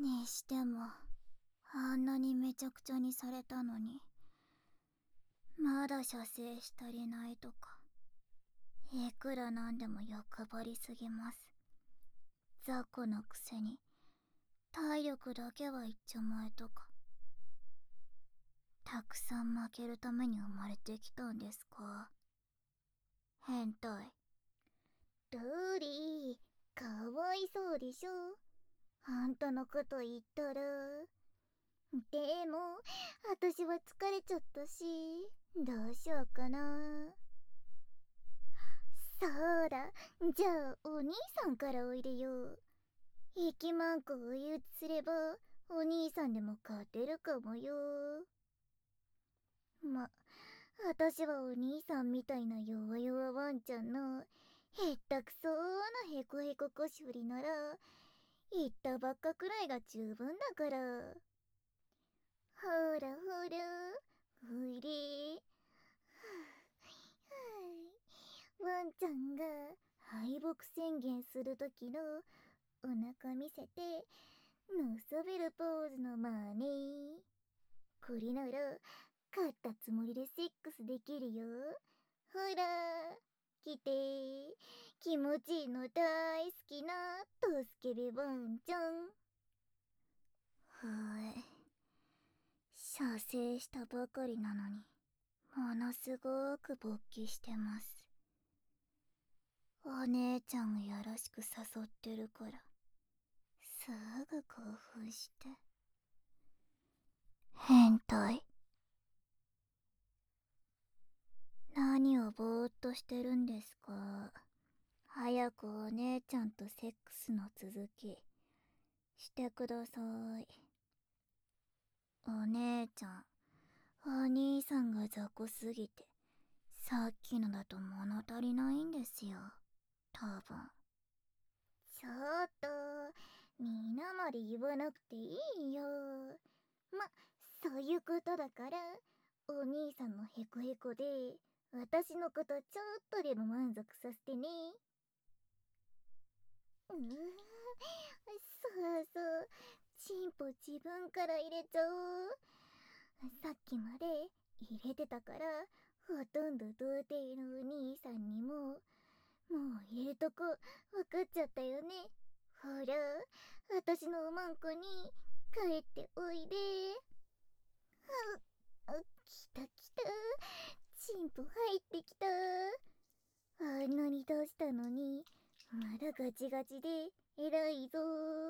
にしても、あんなにめちゃくちゃにされたのに、まだ射精し足りないとか、いくらなんでも欲張りすぎます。雑魚なくせに、体力だけは一丁前とか。たくさん負けるために生まれてきたんですか？変態。 ドーリー、かわいそうでしょ。あんたのこと言ったら。でも、私は疲れちゃったし、どうしようかな。そうだ、じゃあお兄さんからおいでよ。息マンコを憂鬱すれば、お兄さんでも勝てるかもよ。私はお兄さんみたいな弱々ワンちゃんのへったくそーなヘコヘコ腰振りなら言ったばっかくらいが十分だから。ほらほら、おいで。ワンちゃんが敗北宣言するときのお腹見せてのそべるポーズの真似。これなら勝ったつもりでセックスできるよ。ほら来て。気持ちいいの大好きなトスケベワンちゃん。 射精したばかりなのに、ものすごく勃起してます。お姉ちゃんがやらしく誘ってるから、すぐ興奮して。変態。何をぼーっとしてるんですか？早くお姉ちゃんとセックスの続きしてください。お姉ちゃん、お兄さんが雑魚すぎて、さっきのだと物足りないんですよ、多分。 ちょっとみんなまで言わなくていいよ。そういうことだから、お兄さんのヘコヘコで私のことちょっとでも満足させてね。そうそう、チンポ自分から入れちゃおう。さっきまで入れてたから、ほとんど童貞のお兄さんにもう入れるとこ分かっちゃったよね。ほら、私のおまんこに帰っておいで。来た来た、チンポ入ってきた。あんなに出したのにまだガチガチで偉いぞ。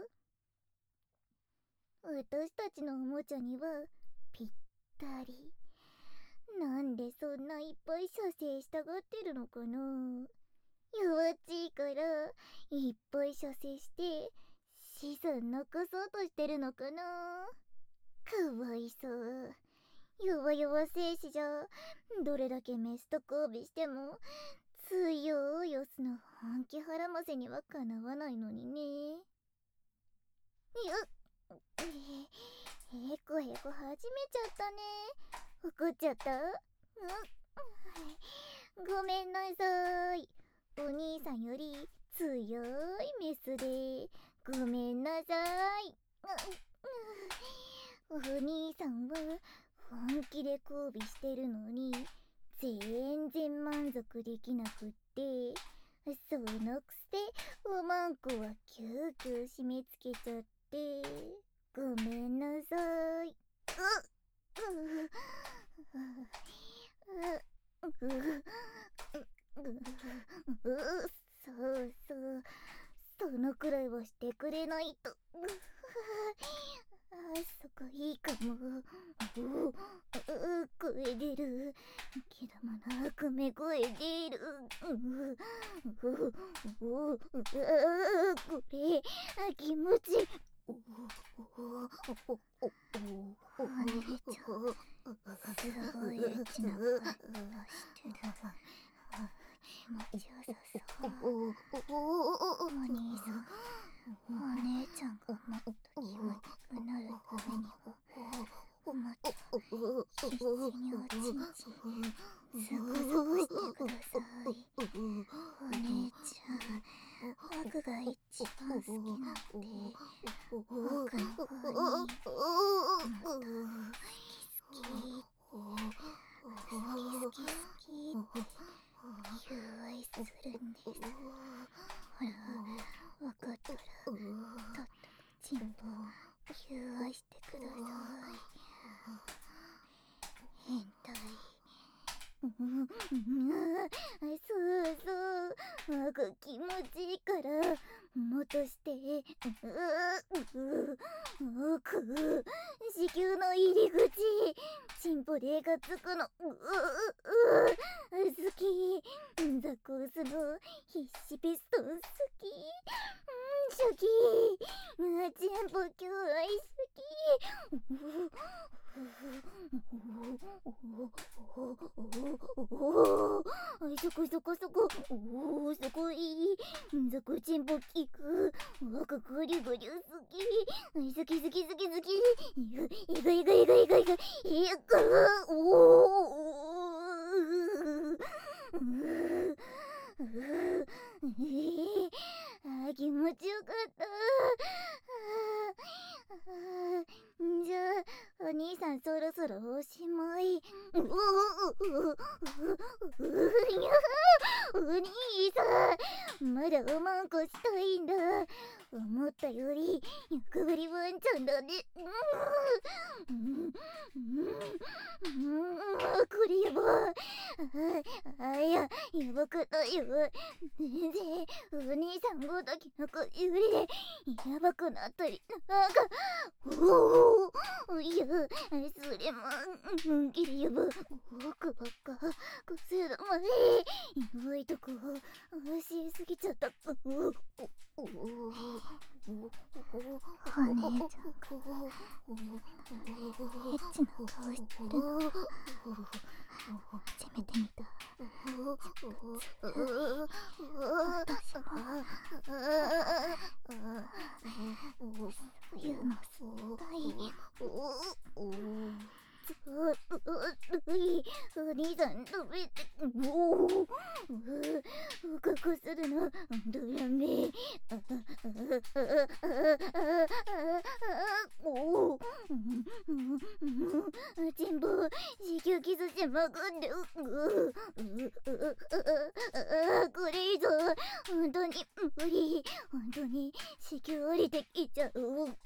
私たちのおもちゃにはぴったり。なんでそんないっぱい射精したがってるのかな。弱っちいからいっぱい射精して子孫残そうとしてるのかな。かわいそう。弱々精子じゃどれだけメスと交尾しても強いオスの本気はらませにはかなわないのにね。へこへこ始めちゃったね。怒っちゃった？ごめんなさい。お兄さんより強いメスでごめんなさい。お兄さんは本気で交尾してるのに全然満足できなくって、そのくせおまんこはキューキュー締め付けちゃってごめんなさい。そうそう、そのくらいはしてくれないと。そこいいかも。声出る。けどもなめ声出る。これ気持ちいい。 お姉ちゃん、すごいエッチな声出してる。気持ちよさそう。お兄さん、お姉ちゃんがもっと気持ちよくなるためには、もっと必死におちんちんサクサクしてください。お姉ちゃん、僕が一番好きなんで、僕の方ほら、わかったらとっととチンポを融愛してください。変態。 そうそう、気持ちいいからもっとして。子宮の入り口、チンポでがつくの。好き。ザコースの必死ピストン好き。初期。チンポ今日愛好き。そこそこそこ、そこいい。ザコチンポキク、グリグリ好き。好き好き好き好き。いぐいぐいぐいぐいぐい。気持ちよかった。じゃあ、お兄さんそろそろおしまい。お兄さん、まだおまんこしたいんだ。思ったより欲張りワンちゃんだね。これやば。いや、やばくないよ。全然お兄さんごときの子ゆりでやばくなったりなんか。いや、それもギリやば。奥ばっかこする前やばいとこ教えすぎちゃった。 お姉ちゃんがエッチな顔してるの初めて見た。私もそういうのすっごい。 お兄さん食べて。こするのドラメ。チンポ子宮キスしまくって。これ以上本当に無理。本当に子宮降りてきちゃう。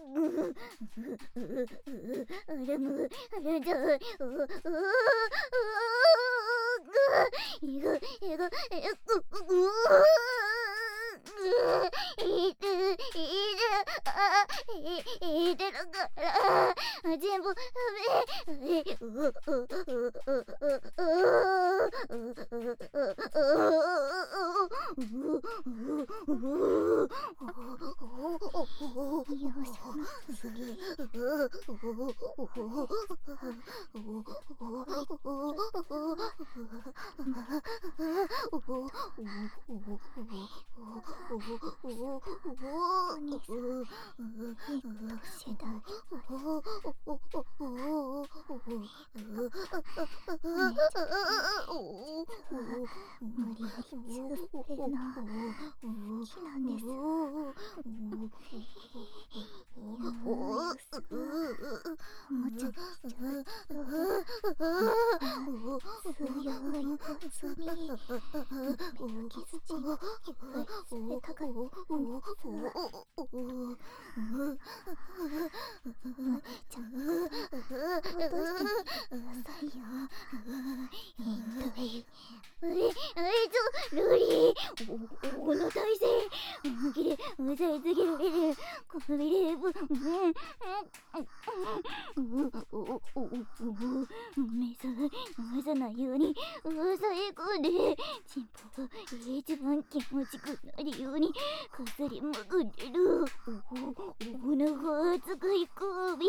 あらむあらじゃう。いてるから全部無理やりチューってるの好きなんです。おもちゃにしちゃう。強い小つみ目の傷チンポ誘拐されたかったんです。お姉ちゃん落としてみてくださいよ。変態。 ルリーこの体勢本気で押さえつけられる。このビレーブ目さないように押さえ込んでチンポが一番気持ちくなるようにかすりまくってる。お腹熱くい首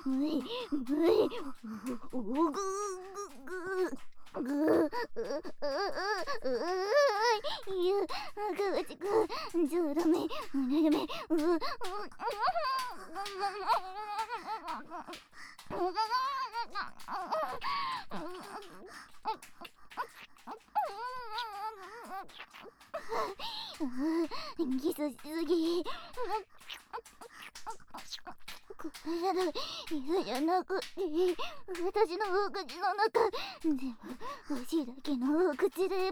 いや、川地くん、冗談め、やめ、キスしすぎ。 これじゃない、水じゃなくて、私のお口の中、全部、わしだけのお口で、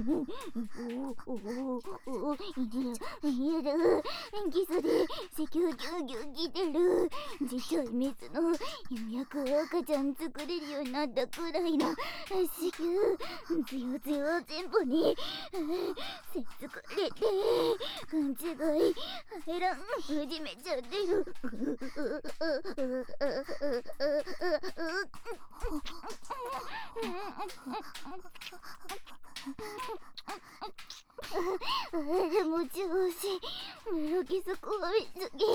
入れる、キスで、赤ギュギュギ出る、ちっちゃいメスの、ようやく赤ちゃん作れるようになったくらいの、子宮、つよつよ全部に、せっつかれて、勘違い、入らん、始めちゃってる。でも調子、メロキスこびすぎ。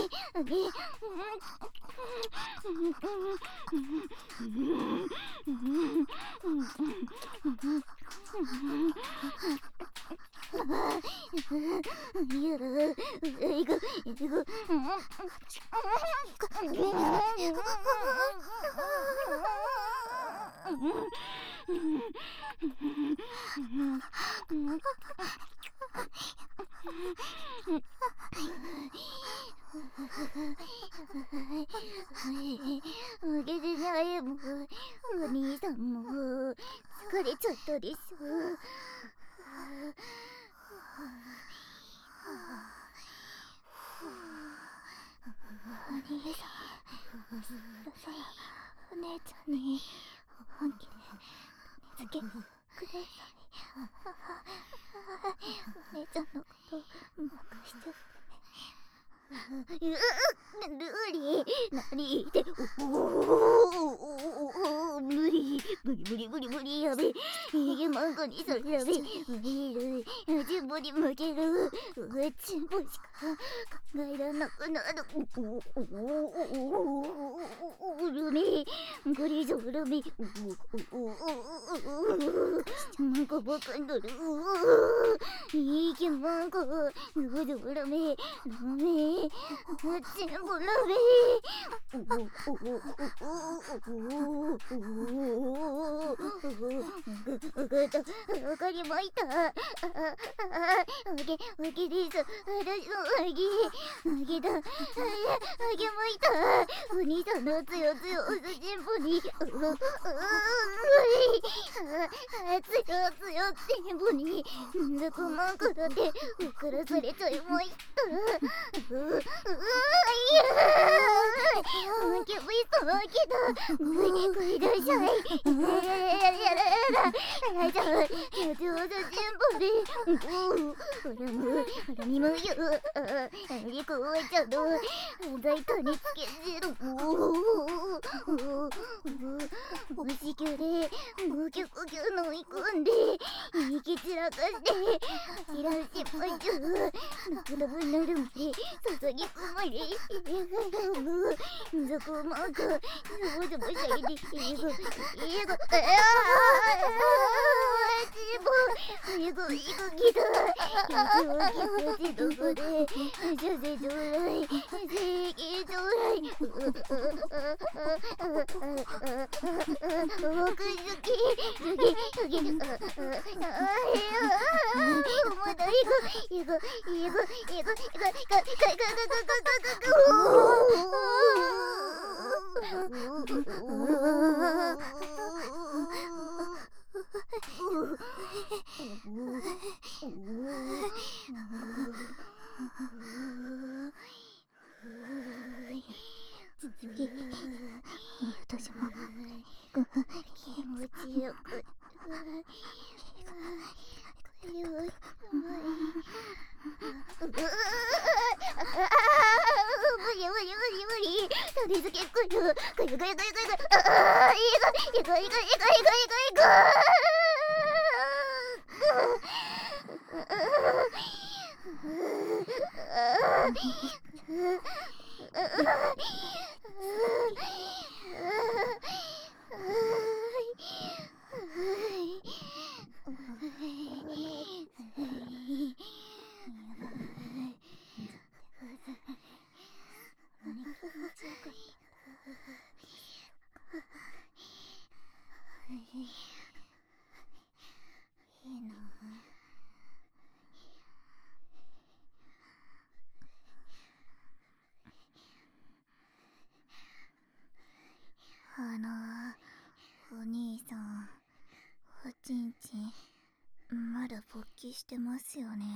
あげてないもん、お兄さんも疲れちゃったでしょ。お兄さん、そろそろお姉ちゃんに本気でつけてください。お姉ちゃんのことうまくしてルーリー、何言って無理やべ、逃げまんこにそれやべ、無理チンポに向ける、チンポしか考えらなくなる。ルミ、これ以上ルミ、マンコばかんどる、いいけマンコ、ルミ、チンポルミ。わかりました。わけです。私のわけだ。あげました。お兄さんのつよつよおすチンポに。つよつよチンポに。ずこまんこだって送らされちゃいました。キャビストのけだ。ごめんなさい。じゃあ、ちょうどチンポで。ほらみもよ。リコはちゃんと大胆につけてる。おしきゅうでギュギュ飲み込んで息散らかして知らんしまいちゅうラブラブになるまで注ぎ込まれぞこまくぞぼしゃいで英語ギターどこで女性ちょうだい正義ちょうだい僕好きまだ行く私も気持ちよく無理種付けくるりしてますよね。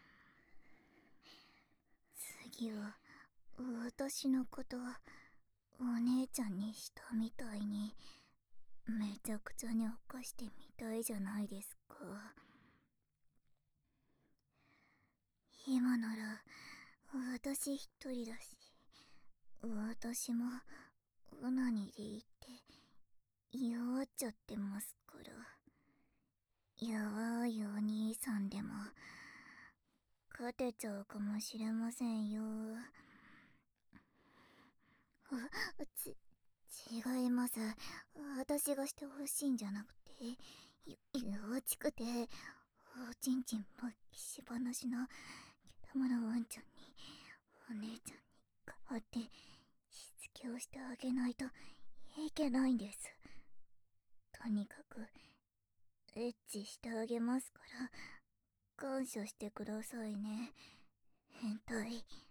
次は私のことお姉ちゃんにしたみたいにめちゃくちゃに犯してみたいじゃないですか。今なら私一人だし、私もオナニーでいって弱っちゃってますから。やばいお兄さんでも勝てちゃうかもしれませんよ。違います。私がしてほしいんじゃなくて、弱ちくておちんちん勃起しばなしの毛玉のワンちゃんにお姉ちゃんに代わってしつけをしてあげないといけないんです。とにかくエッチしてあげますから感謝してくださいね、変態。